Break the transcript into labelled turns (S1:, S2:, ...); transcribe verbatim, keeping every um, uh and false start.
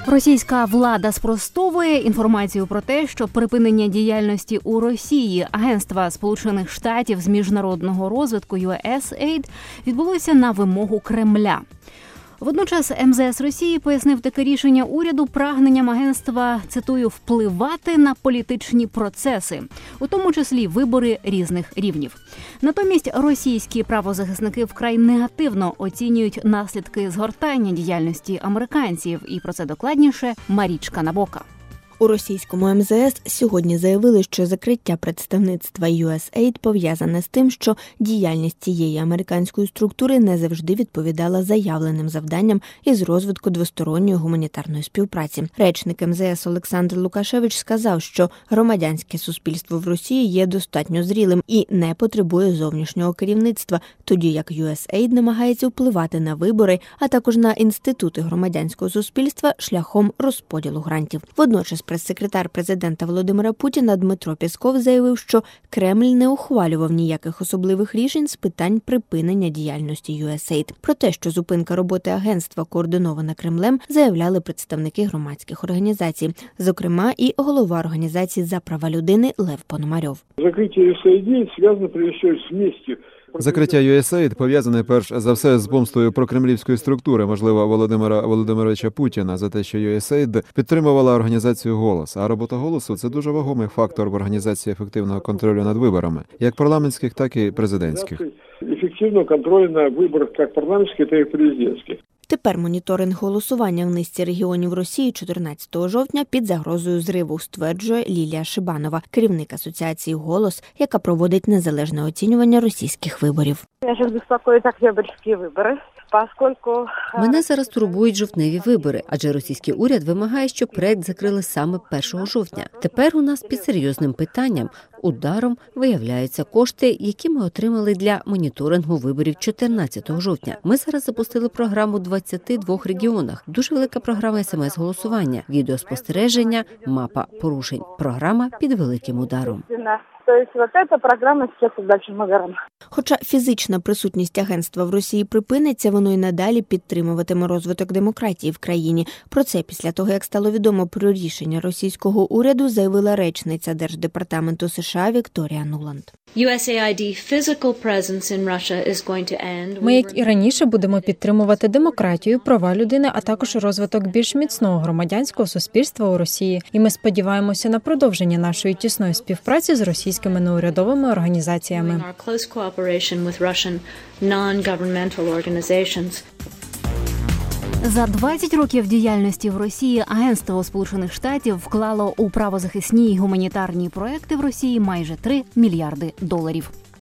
S1: Російська влада спростовує інформацію про те, що припинення діяльності у Росії Агентства Сполучених Штатів з міжнародного розвитку ю ес ей ді відбулося на вимогу Кремля. Водночас ем зе ес Росії пояснив таке рішення уряду прагненням агентства, цитую, «впливати на політичні процеси», у тому числі вибори різних рівнів. Натомість російські правозахисники вкрай негативно оцінюють наслідки згортання діяльності американців. І про це докладніше Марічка Набока.
S2: У російському ем зе ес сьогодні заявили, що закриття представництва ю ес ей ді пов'язане з тим, що діяльність цієї американської структури не завжди відповідала заявленим завданням із розвитку двосторонньої гуманітарної співпраці. Речник ем зе ес Олександр Лукашевич сказав, що громадянське суспільство в Росії є достатньо зрілим і не потребує зовнішнього керівництва, тоді як ю ес ей ді намагається впливати на вибори, а також на інститути громадянського суспільства шляхом розподілу грантів. Водночас прес-секретар президента Володимира Путіна Дмитро Пєсков заявив, що Кремль не ухвалював ніяких особливих рішень з питань припинення діяльності ю ес ей ді. Про те, що зупинка роботи агентства координована Кремлем, заявляли представники громадських організацій, зокрема і голова організації «За права людини» Лев Пономарьов.
S3: Закриття ю ес ей ді зв'язано, прежде всього, з місцем.
S4: Закриття ю ес ей ді пов'язане перш за все з помстою прокремлівської структури, можливо, Володимира Володимировича Путіна, за те, що ю ес ей ді підтримувала організацію «Голос». А робота «Голосу» – це дуже вагомий фактор в організації ефективного контролю над виборами, як парламентських, так і президентських.
S3: Ефективного контролю на виборах як парламентських, так і президентських.
S2: Тепер моніторинг голосування в низці регіонів Росії чотирнадцятого жовтня під загрозою зриву, стверджує Лілія Шибанова, керівник асоціації «Голос», яка проводить незалежне оцінювання російських виборів.
S5: Мене зараз безпокоїть октябрьські вибори. Поскольку...
S6: Мене зараз турбують жовтневі вибори, адже російський уряд вимагає, щоб проект закрили саме першого жовтня. Тепер у нас під серйозним питанням, ударом, виявляються кошти, які ми отримали для моніторингу виборів чотирнадцятого жовтня. Ми зараз запустили програму в двадцяти двох регіонах. Дуже велика програма ес ем ес-голосування, відеоспостереження, мапа порушень. Програма під великим ударом.
S5: Тобто, вот эта програма сейчас під большим ударом.
S2: Хоча фізична присутність агентства в Росії припиниться, воно й надалі підтримуватиме розвиток демократії в країні. Про це після того, як стало відомо про рішення російського уряду, заявила речниця Держдепартаменту США Вікторія Нуланд.
S7: Ми, як і раніше, будемо підтримувати демократію, права людини, а також розвиток більш міцного громадянського суспільства у Росії. І ми сподіваємося на продовження нашої тісної співпраці з російськими неурядовими організаціями.
S1: За двадцять років діяльності в Росії Агентство Сполучених Штатів вклало у правозахисні й гуманітарні проекти в Росії майже три мільярди доларів.